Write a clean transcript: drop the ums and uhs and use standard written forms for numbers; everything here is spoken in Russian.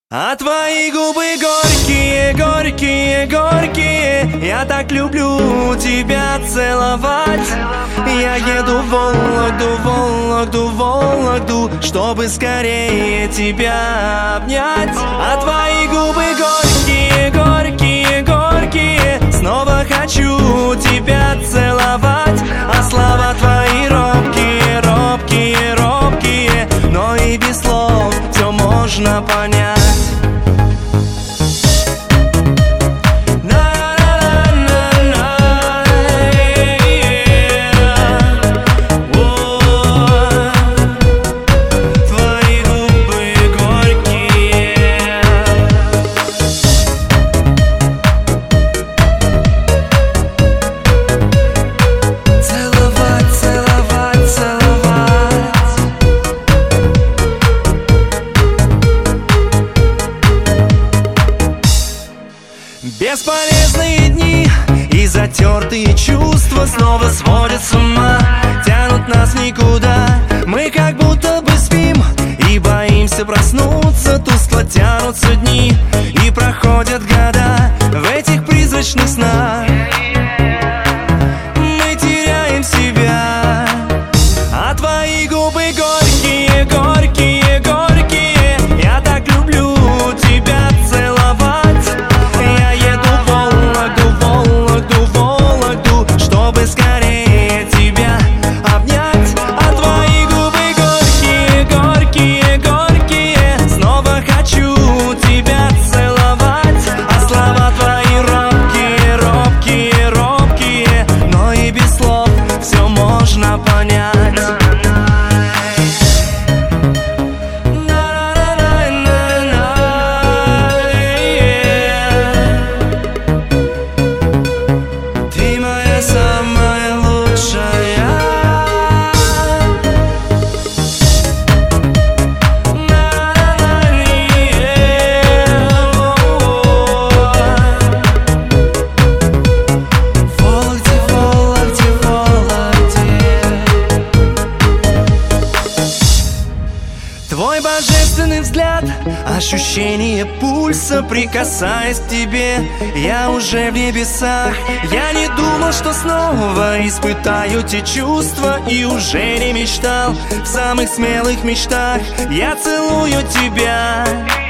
А твои губы горькие, горькие, горькие. Я так люблю тебя целовать. Я еду в Вологду, Вологду, Вологду, чтобы скорее тебя обнять. А твои губы горькие, горькие, горькие. Снова хочу тебя целовать. А слова твои робкие, робкие, робкие. Но и без слов все можно понять. Бесполезные дни и затертые чувства снова сводят с ума, тянут нас никуда. Мы как будто бы спим и боимся проснуться. Тускло тянутся дни и проходят года в этих призрачных снах. Мы теряем себя. А твои губы горькие, горькие, горькие. Я так люблю тебя целовать. Скорее тебя обнять. А твои губы горькие, горькие, горькие. Снова хочу тебя целовать. А слова твои робкие, робкие, робкие. Но и без слов все можно понять. Твой божественный взгляд, ощущение пульса, прикасаясь к тебе, я уже в небесах. Я не думал, что снова испытаю те чувства, и уже не мечтал. В самых смелых мечтах я целую тебя.